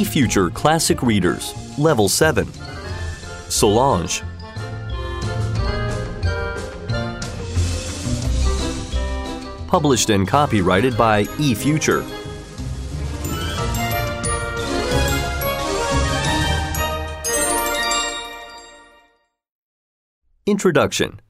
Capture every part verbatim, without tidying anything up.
eFuture Classic Readers, Level seven. Solange. Published and copyrighted by eFuture. Introduction.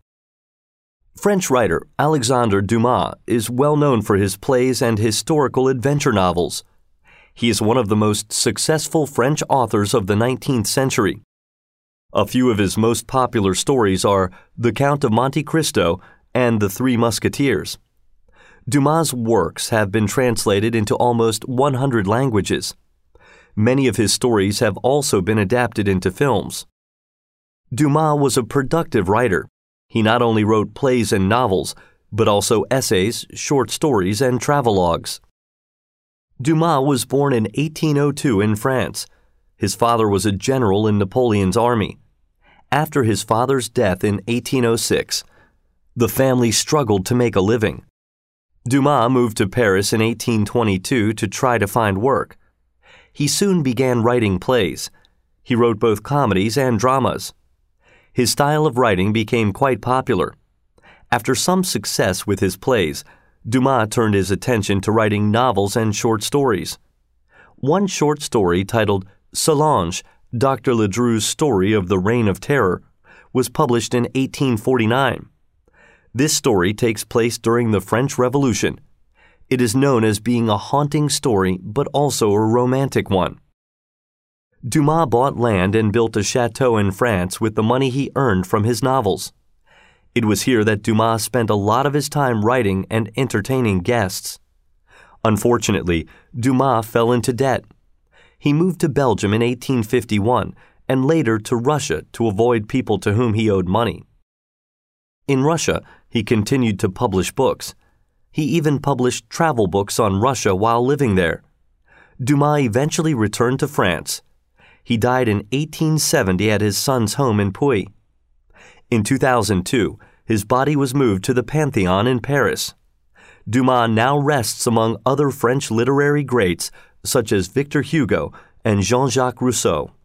French writer Alexandre Dumas is well known for his plays and historical adventure novels. He is one of the most successful French authors of the nineteenth century. A few of his most popular stories are The Count of Monte Cristo and The Three Musketeers. Dumas' works have been translated into almost one hundred languages. Many of his stories have also been adapted into films. Dumas was a productive writer. He not only wrote plays and novels, but also essays, short stories, and travelogues. Dumas was born in eighteen oh two in France. His father was a general in Napoleon's army. After his father's death in eighteen oh six, the family struggled to make a living. Dumas moved to Paris in eighteen twenty-two to try to find work. He soon began writing plays. He wrote both comedies and dramas. His style of writing became quite popular. After some success with his plays, Dumas turned his attention to writing novels and short stories. One short story titled Solange, Doctor Ledru's Story of the Reign of Terror, was published in eighteen forty-nine. This story takes place during the French Revolution. It is known as being a haunting story, but also a romantic one. Dumas bought land and built a chateau in France with the money he earned from his novels. It was here that Dumas spent a lot of his time writing and entertaining guests. Unfortunately, Dumas fell into debt. He moved to Belgium in eighteen fifty-one and later to Russia to avoid people to whom he owed money. In Russia, he continued to publish books. He even published travel books on Russia while living there. Dumas eventually returned to France. He died in eighteen seventy at his son's home in Puy. In two thousand two, his body was moved to the Pantheon in Paris. Dumas now rests among other French literary greats such as Victor Hugo and Jean-Jacques Rousseau.